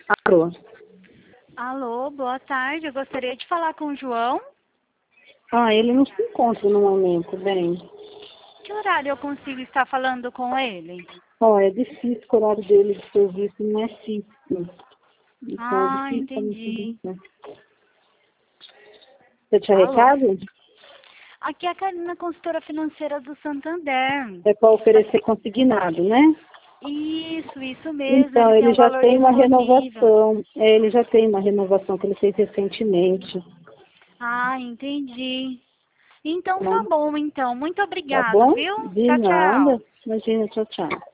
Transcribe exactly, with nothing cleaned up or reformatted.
Alô? Alô, boa tarde. Eu gostaria de falar com o João. Ah, ele não se encontra no momento, bem. Que horário eu consigo estar falando com ele? Ó, é difícil, o horário dele de serviço não é fixo. Então é Ah, difícil pra mim entendi. saber. Você tinha Alô? recado? Aqui é a Karina, consultora financeira do Santander. É para oferecer consignado, né? Isso, isso mesmo. Então, Ele tem ele um já valor tem uma disponível. renovação. É, ele já tem uma renovação que ele fez recentemente. Ah, entendi. Então Né? tá bom, então. Muito Tá obrigado, bom? viu? De Tchau, nada. tchau. Imagina, tchau, tchau.